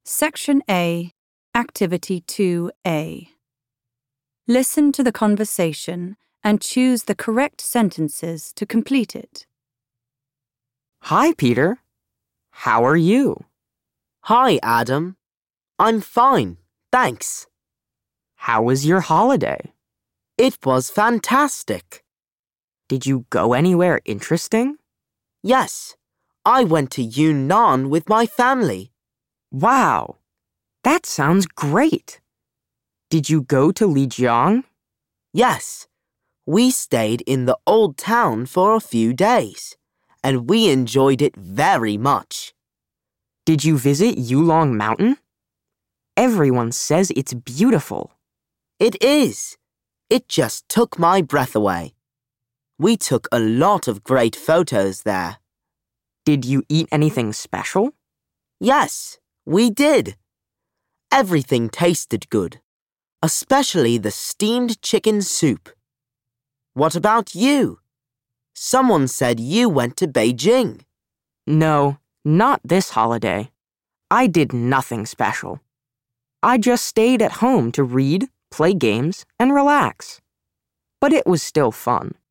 Section A, Activity 2A. Listen to the conversation and choose the correct sentences to complete it. Hi, Peter. How are you? Hi, Adam. I'm fine, thanks. How was your holiday? It was fantastic. Did you go anywhere interesting? Yes, I went to Yunnan with my family. Wow, that sounds great. Did you go to Lijiang? Yes, we stayed in the old town for a few days, and we enjoyed it very much. Did you visit Yulong Mountain? Everyone says it's beautiful. It is. It just took my breath away. We took a lot of great photos there. Did you eat anything special? Yes, we did. Everything tasted good, especially the steamed chicken soup. What about you? Someone said you went to Beijing. No, not this holiday. I did nothing special. I just stayed at home to read, play games, and relax. But it was still fun.